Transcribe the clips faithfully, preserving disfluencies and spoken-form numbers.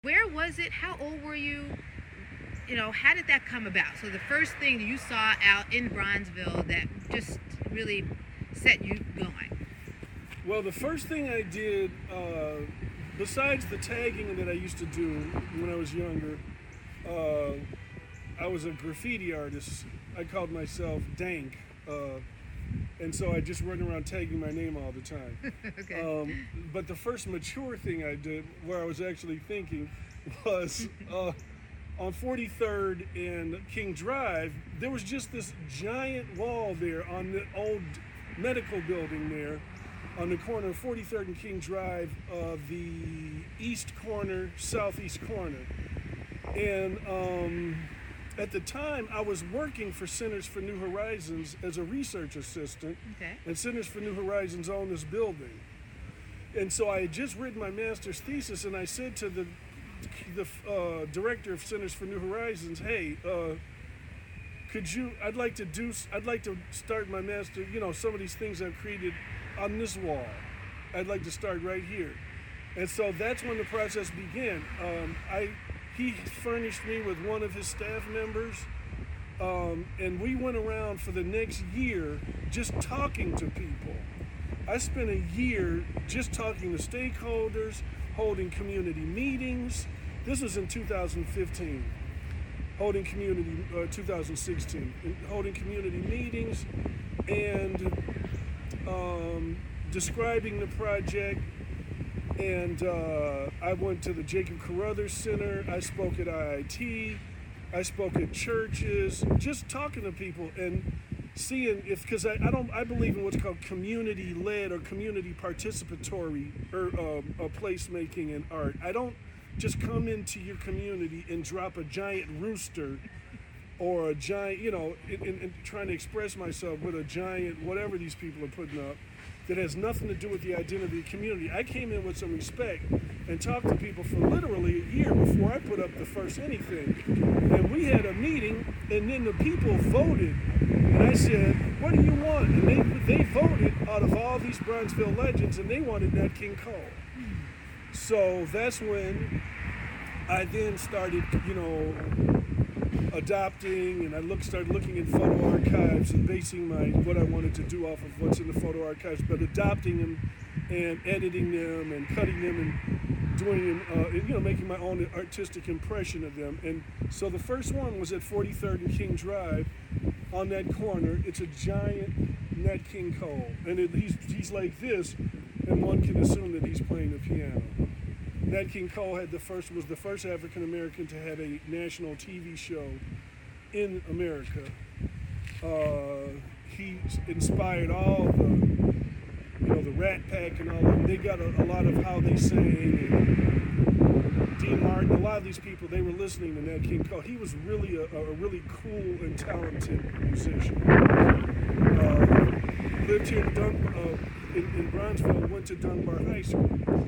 Where was it? How old were you? You know, how did that come about? So the first thing that you saw out in Bronzeville that just really set you going. Well, the first thing I did, uh, besides the tagging that I used to do when I was younger, uh, I was a graffiti artist. I called myself Dank. Uh, and so I just run around tagging my name all the time. Okay. Um, but the first mature thing I did, where I was actually thinking, was uh, on forty-third and King Drive, there was just this giant wall there on the old medical building there on the corner of forty-third and King Drive, uh, the east corner, southeast corner. And um, at the time, I was working for Centers for New Horizons as a research assistant. Okay. And Centers for New Horizons owned this building. And so I had just written my master's thesis, and I said to the the uh, director of Centers for New Horizons, hey, uh, could you, I'd like to do, I'd like to start my master, you know, some of these things I've created on this wall. I'd like to start right here. And so that's when the process began. Um, I, he furnished me with one of his staff members, um, and we went around for the next year just talking to people. I spent a year just talking to stakeholders, holding community meetings. This was in two thousand fifteen. Holding community, uh, two thousand sixteen, holding community meetings and um, describing the project. And uh, I went to the Jacob Carruthers Center. I spoke at I I T. I spoke at churches, just talking to people and seeing if, because I, I don't, I believe in what's called community-led or community participatory or uh, uh, placemaking in art. I don't just come into your community and drop a giant rooster or a giant, you know, and, and, and trying to express myself with a giant, whatever these people are putting up, that has nothing to do with the identity of the community. I came in with some respect and talked to people for literally a year before I put up the first anything. And we had a meeting, and then the people voted. And I said, what do you want? And they they voted out of all these Bronzeville legends, and they wanted Nat King Cole. So that's when I then started, you know, adopting, and I look started looking in photo archives and basing my what I wanted to do off of what's in the photo archives, but adopting them and editing them and cutting them and doing them, uh, and, you know, making my own artistic impression of them. And so the first one was at forty-third and King Drive. On that corner, it's a giant Nat King Cole, and it, he's he's like this, and one can assume that he's playing the piano. Nat King Cole had the first was the first African American to have a national T V show in America. Uh, he inspired all the, you know, the Rat Pack and all of them. They got a, a lot of how they sang. And Dean Martin, a lot of these people, they were listening to Nat King Cole. He was really a, a really cool and talented musician. Uh, lived here in, Dun- uh, in, in Bronzeville, went to Dunbar High School.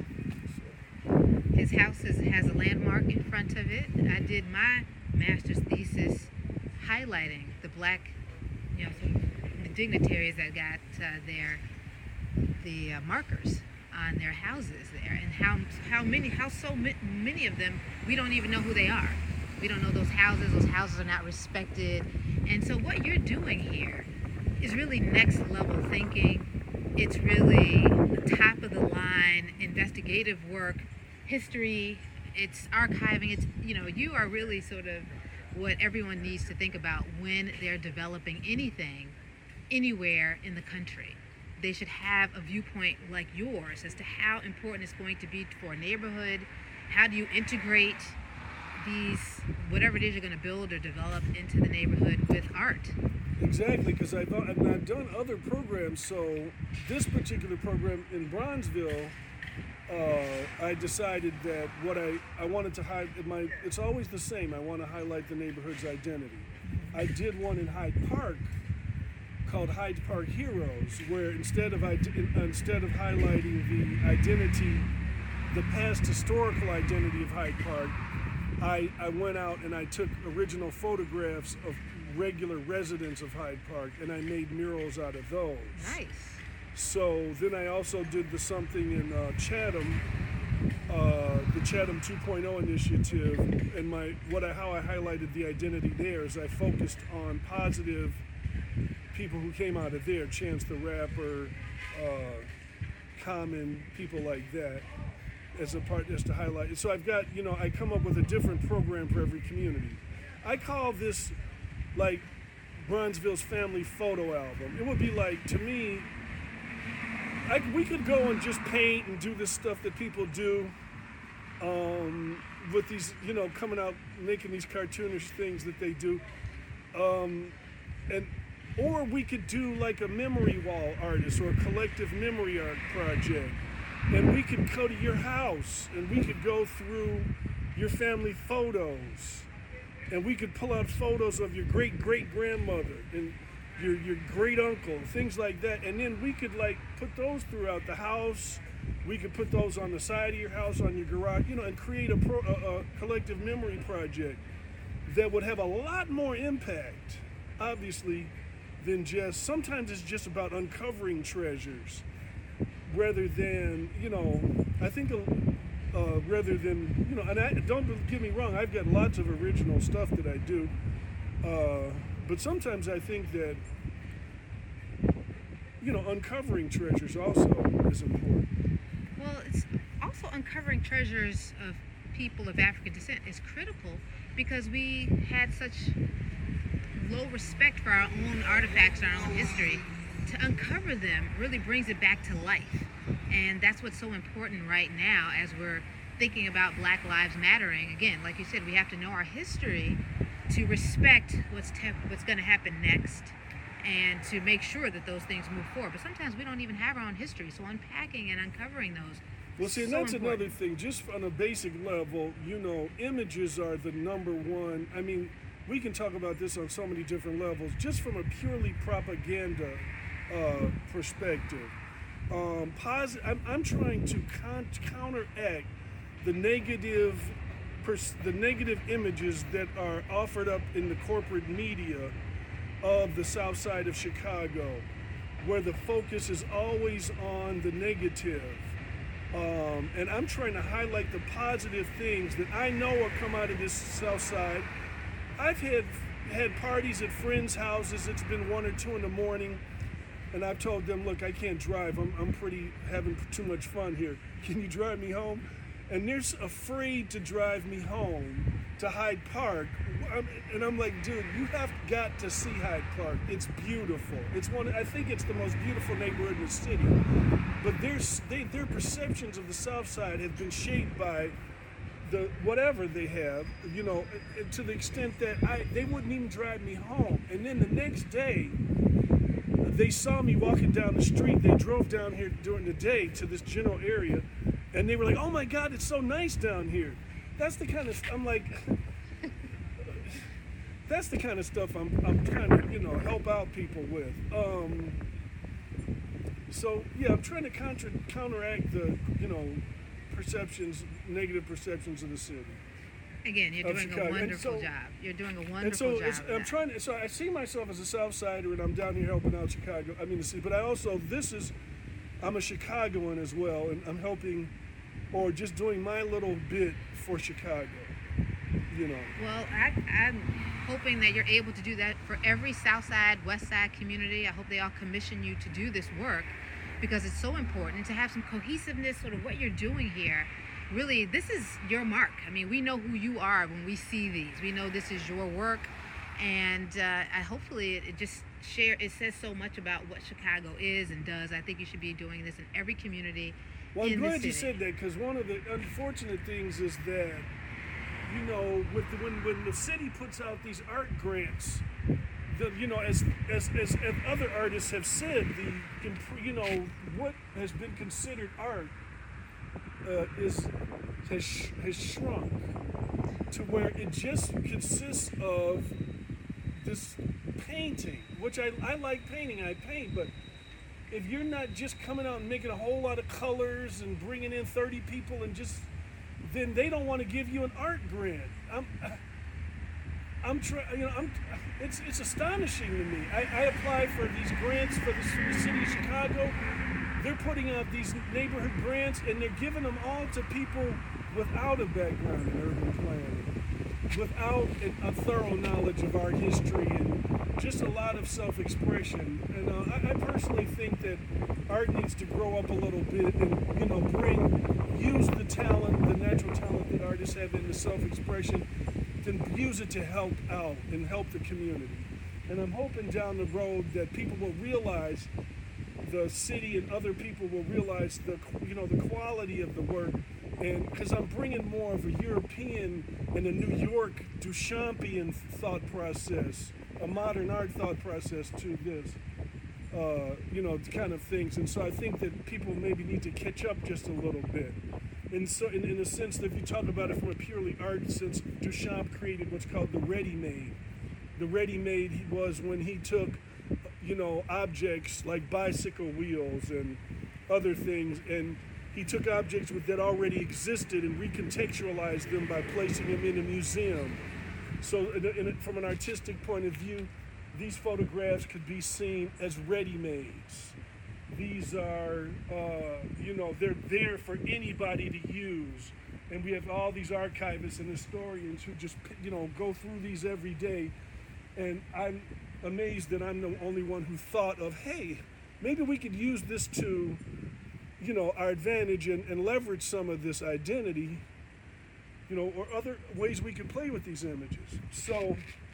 His house is, has a landmark in front of it. I did my master's thesis highlighting the black, you know, sort of the dignitaries that got uh, their the uh, markers on their houses there, and how how many how so many of them we don't even know who they are. We don't know those houses. Those houses are not respected. And so what you're doing here is really next level thinking. It's really top of the line investigative work, history. It's archiving. It's, you know, you are really sort of what everyone needs to think about when they're developing anything anywhere in the country. They should have a viewpoint like yours as to how important it's going to be for a neighborhood. How do you integrate these, whatever it is you're going to build or develop into the neighborhood with art? Exactly, because I've, I've done other programs. So this particular program in Bronzeville, uh, I decided that what I, I wanted to highlight, my, it's always the same. I want to highlight the neighborhood's identity. I did one in Hyde Park called Hyde Park Heroes, where instead of instead of highlighting the identity, the past historical identity of Hyde Park, I, I went out and I took original photographs of regular residents of Hyde Park, and I made murals out of those. Nice. So then I also did the something in uh, Chatham. uh, the Chatham two point oh initiative, and my what I, how I highlighted the identity there is I focused on positive people who came out of there, Chance the Rapper, uh, Common, people like that, as a part just to highlight. So I've got, you know, I come up with a different program for every community. I call this like Bronzeville's family photo album. It would be like, to me, I, we could go and just paint and do this stuff that people do um, with these, you know, coming out, making these cartoonish things that they do. Um, and Or we could do like a memory wall artist or a collective memory art project. And we could go to your house and we could go through your family photos. And we could pull out photos of your great-great-grandmother and your your great-uncle, things like that. And then we could like put those throughout the house. We could put those on the side of your house, on your garage, you know, and create a, pro, a, a collective memory project that would have a lot more impact, obviously, than just, sometimes it's just about uncovering treasures rather than, you know, I think, uh, rather than, you know, and I, don't get me wrong, I've got lots of original stuff that I do, uh, but sometimes I think that, you know, uncovering treasures also is important. Well, it's also uncovering treasures of people of African descent is critical because we had such low respect for our own artifacts and our own history. To uncover them really brings it back to life. And that's what's so important right now as we're thinking about Black Lives Mattering. Again, like you said, we have to know our history to respect what's te- what's going to happen next and to make sure that those things move forward. But sometimes we don't even have our own history, so unpacking and uncovering those. Well, see, and so that's important. another thing. Just on a basic level, you know, images are the number one. I mean, we can talk about this on so many different levels, just from a purely propaganda uh, perspective. Um, posit- I'm, I'm trying to con- counteract the negative, pers- the negative images that are offered up in the corporate media of the South Side of Chicago, where the focus is always on the negative. Um, and I'm trying to highlight the positive things that I know will come out of this South Side. I've had had parties at friends' houses. It's been one or two in the morning, and I've told them, look, I can't drive. I'm, I'm pretty having too much fun here. Can you drive me home? And they're afraid to drive me home to Hyde Park. And I'm like, dude, you have got to see Hyde Park. It's beautiful. It's one. I think it's the most beautiful neighborhood in the city. But their they, their perceptions of the South Side have been shaped by the whatever they have, you know, to the extent that I they wouldn't even drive me home. And then the next day, they saw me walking down the street. They drove down here during the day to this general area, and they were like, "Oh my God, it's so nice down here." That's the kind of I'm like. That's the kind of stuff I'm I'm trying to, you know, help out people with. Um, so yeah, I'm trying to counter, counteract the, you know, perceptions, negative perceptions of the city. Again, you're doing Chicago. a wonderful so, job. You're doing a wonderful and so job. it's, of I'm that. trying to. So I see myself as a South Sider, and I'm down here helping out Chicago. I mean the city, but I also this is, I'm a Chicagoan as well, and I'm helping, or just doing my little bit for Chicago. You know. Well, I, I'm hoping that you're able to do that for every South Side, West Side community. I hope they all commission you to do this work because it's so important to have some cohesiveness, sort of what you're doing here. Really, this is your mark. I mean, we know who you are when we see these. We know this is your work, and uh, I hopefully it, it just share. It says so much about what Chicago is and does. I think you should be doing this in every community. Well, I'm in the glad you city. said that because one of the unfortunate things is that, you know, with the, when when the city puts out these art grants, the, you know, as, as as as other artists have said, the imp- you know what has been considered art uh, is has sh- has shrunk to where it just consists of this painting, which I I like painting, I paint, but if you're not just coming out and making a whole lot of colors and bringing in thirty people and just then they don't want to give you an art grant. I'm, I'm trying. You know, I'm. It's it's astonishing to me. I, I apply for these grants for the, for the city of Chicago, they're putting out these neighborhood grants, and they're giving them all to people without a background in urban planning, without a, a thorough knowledge of art history, and just a lot of self-expression. And uh, I, I personally think that art needs to grow up a little bit and, you know, bring, use the talent, the natural talent that artists have in the self-expression, then use it to help out and help the community. And I'm hoping down the road that people will realize, the city and other people will realize the, you know, the quality of the work. And because I'm bringing more of a European and a New York Duchampian thought process, a modern art thought process to this, uh, you know, kind of things. And so I think that people maybe need to catch up just a little bit. And so, in, in a sense, that if you talk about it from a purely art sense, Duchamp created what's called the ready-made. The ready-made was when he took, you know, objects like bicycle wheels and other things, and he took objects with, that already existed and recontextualized them by placing them in a museum. So in a, in a, from an artistic point of view, these photographs could be seen as ready-mades. These are, uh, you know, they're there for anybody to use. And we have all these archivists and historians who just, you know, go through these every day. And I'm amazed that I'm the only one who thought of, hey, maybe we could use this to, you know, our advantage and, and leverage some of this identity, you know, or other ways we could play with these images. So,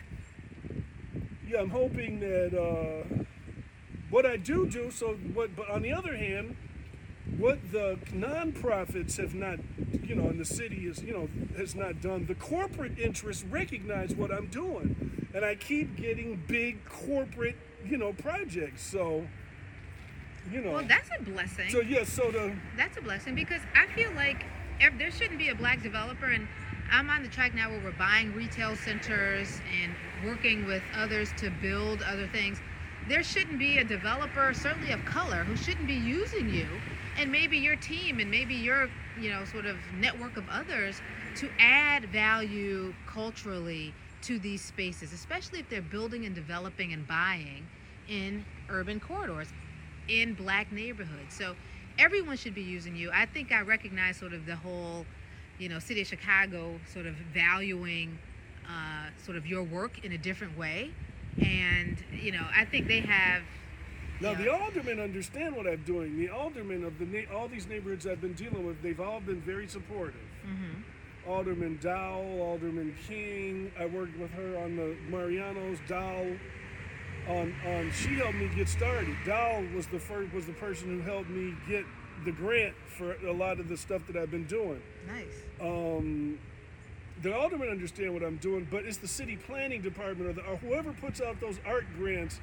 yeah, I'm hoping that uh, what I do do, so what, but on the other hand, what the nonprofits have not, you know, and the city is, you know, has not done, the corporate interests recognize what I'm doing. And I keep getting big corporate, you know, projects. So, you know. Well, that's a blessing. So, yeah, so the. That's a blessing because I feel like if there shouldn't be a black developer, and I'm on the track now where we're buying retail centers and working with others to build other things. There shouldn't be a developer, certainly of color, who shouldn't be using you and maybe your team and maybe your, you know, sort of network of others to add value culturally to these spaces, especially if they're building and developing and buying in urban corridors, in black neighborhoods. So everyone should be using you. I think I recognize sort of the whole, you know, city of Chicago sort of valuing uh, sort of your work in a different way. And, you know, I think they have. Now, you know, the aldermen understand what I'm doing. The aldermen of the na- all these neighborhoods I've been dealing with, they've all been very supportive. Mm-hmm. Alderman Dowell, Alderman King. I worked with her on the Mariano's. Dowell, on on she helped me get started. Dowell was the first was the person who helped me get the grant for a lot of the stuff that I've been doing. Nice. Um, the aldermen understand what I'm doing, but it's the city planning department or, the, or whoever puts out those art grants.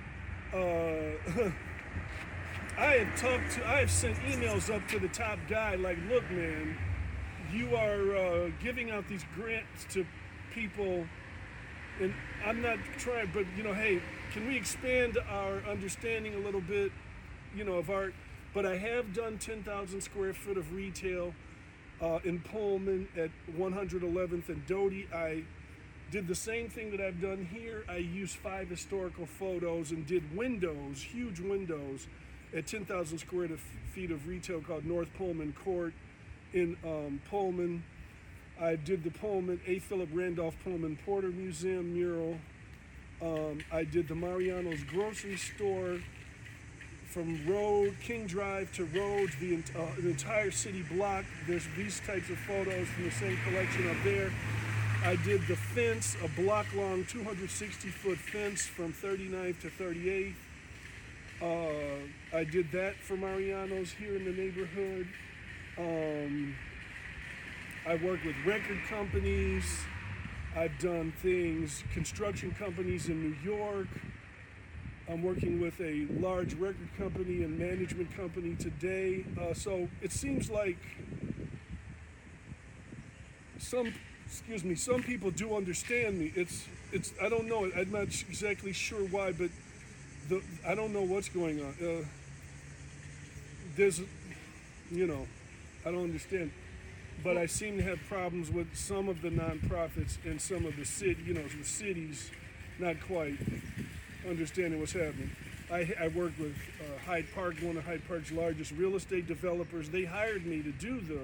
Uh, I have talked to, I have sent emails up to the top guy like, look, man, you are uh, giving out these grants to people, and I'm not trying, but you know, hey, can we expand our understanding a little bit, you know, of art? But I have done ten thousand square foot of retail uh, in Pullman at one hundred eleventh and Doty. I did the same thing that I've done here. I used five historical photos and did windows, huge windows, at ten thousand square feet of retail called North Pullman Court in um, Pullman. I did the Pullman, A. Philip Randolph Pullman Porter Museum mural. Um, I did the Mariano's grocery store from Road, King Drive to Rhodes, the, uh, the entire city block. There's these types of photos from the same collection up there. I did the fence, a block long, two hundred sixty foot fence from thirty-ninth to thirty-eighth. Uh, I did that for Mariano's here in the neighborhood. Um, I work with record companies. I've done things, construction companies in New York. I'm working with a large record company and management company today. Uh, so it seems like some, excuse me, some people do understand me. It's, it's. I don't know. I'm not exactly sure why, but the, I don't know what's going on. Uh, there's, you know, I don't understand. But I seem to have problems with some of the nonprofits and some of the city, you know, the cities, not quite understanding what's happening. I, I worked with uh, Hyde Park, one of Hyde Park's largest real estate developers. They hired me to do the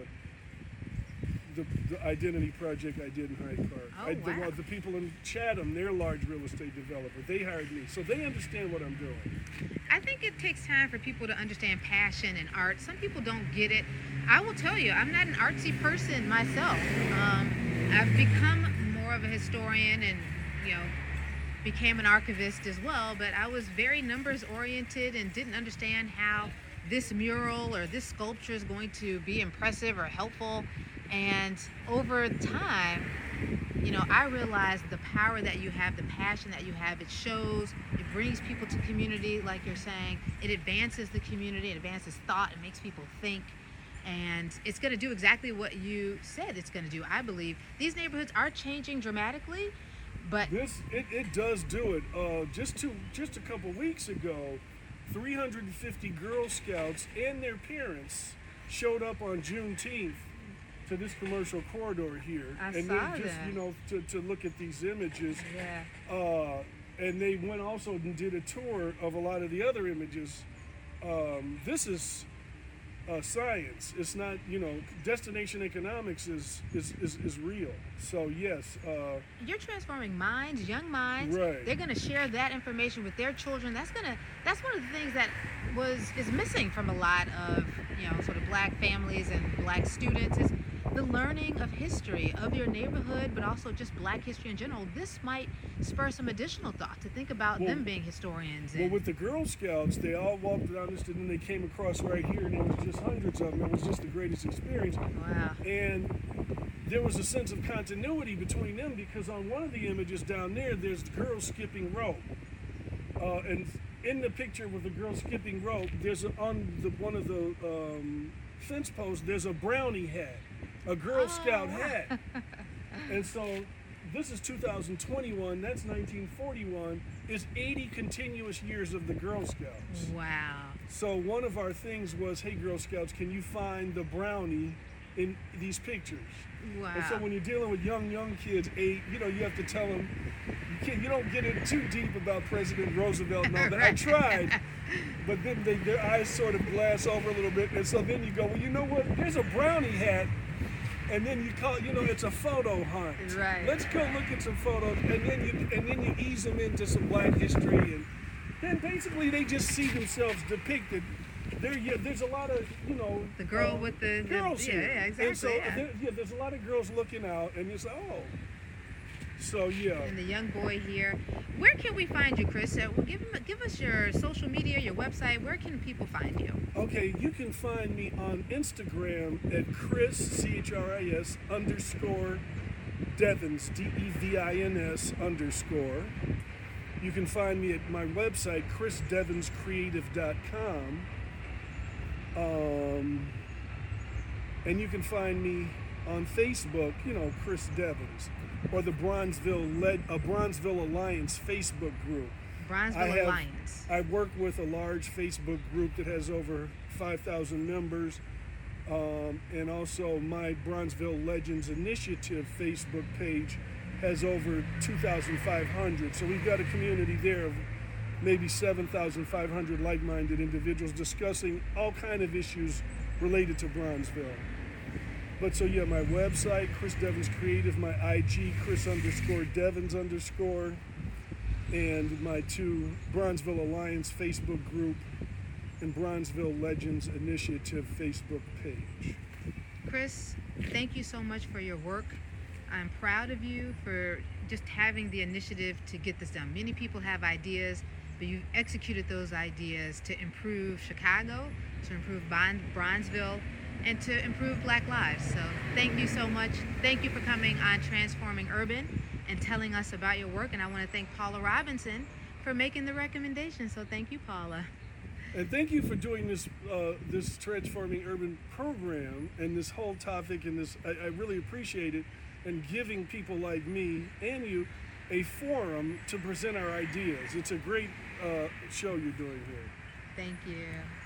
the, the identity project I did in Hyde Park. Oh, I, the, wow. the people in Chatham, they're a large real estate developer. They hired me, so they understand what I'm doing. I think it takes time for people to understand passion and art. Some people don't get it. I will tell you, I'm not an artsy person myself. Um, I've become more of a historian and, you know, became an archivist as well, but I was very numbers oriented and didn't understand how this mural or this sculpture is going to be impressive or helpful. And over time, you know, I realized the power that you have, the passion that you have. It shows, it brings people to community, like you're saying. It advances the community, it advances thought, it makes people think. And it's going to do exactly what you said it's going to do, I believe. These neighborhoods are changing dramatically, but This it, it does do it. Uh, just to just a couple weeks ago, three hundred fifty Girl Scouts and their parents showed up on Juneteenth to this commercial corridor here, I and saw they just that. you know to, to look at these images. yeah. Uh, and they went also and did a tour of a lot of the other images. Um, this is uh, science. It's not, you know, destination economics is is, is, is real. So yes, uh, You're transforming minds, young minds. Right. They're going to share that information with their children. That's going to that's one of the things that was is missing from a lot of, you know, sort of black families and black students is the learning of history of your neighborhood, but also just black history in general. This might spur some additional thought to think about Well- them being historians. well, And, with the Girl Scouts, they all walked around this, and then they came across right here, and there was just hundreds of them. It was just the greatest experience. wow. And there was a sense of continuity between them because on one of the images down there, there's the girl skipping rope. Uh, and in the picture with the girl skipping rope, there's a, on the one of the um, fence posts, there's a brownie hat, a Girl Scout Oh. hat. And so this is two thousand twenty-one, that's nineteen forty-one, is eighty continuous years of the Girl Scouts. Wow. So one of our things was, hey, Girl Scouts, can you find the brownie in these pictures? Wow. And so when you're dealing with young, young kids, eight, you know, you have to tell them, you, can't, you don't get in too deep about President Roosevelt and all that. I Right. tried, but then they, their eyes sort of glass over a little bit. And so then you go, well, you know what? There's a brownie hat. And then you call, you know, it's a photo hunt. Right. Let's go look at some photos, and then you and then you ease them into some black history, and then basically they just see themselves depicted. There, yeah, there's a lot of, you know, The girl uh, with the- the- girls yeah, here. yeah, And so exactly, yeah. There, yeah, there's a lot of girls looking out, and it's like, oh, so yeah. And the young boy here. Where can we find you, Chris? Uh, well, give, 'em- give us your social media, your website. Where can people find you? Okay, you can find me on Instagram at Chris, C H R I S, underscore Devins, D E V I N S, underscore. You can find me at my website, chris devins creative dot com. Um, and you can find me on Facebook, you know, Chris Devins, or the Bronzeville led, a Bronzeville Alliance Facebook group. Bronzeville I have- Alliance. I work with a large Facebook group that has over five thousand members, um, and also my Bronzeville Legends Initiative Facebook page has over two thousand five hundred. So we've got a community there of maybe seven thousand five hundred like-minded individuals discussing all kind of issues related to Bronzeville. But so yeah, my website, Chris Devins Creative, my I G, Chris underscore Devins underscore, and my two Bronzeville Alliance Facebook group and Bronzeville Legends Initiative Facebook page. Chris, thank you so much for your work. I'm proud of you for just having the initiative to get this done. Many people have ideas, but you've executed those ideas to improve Chicago, to improve Bon- Bronzeville, and to improve Black lives. So thank you so much. Thank you for coming on Transforming Urban and telling us about your work. And I want to thank Paula Robinson for making the recommendation. So thank you, Paula. And thank you for doing this uh, this Transforming Urban program and this whole topic and this. I, I really appreciate it, and giving people like me and you a forum to present our ideas. It's a great uh, show you're doing here. Thank you.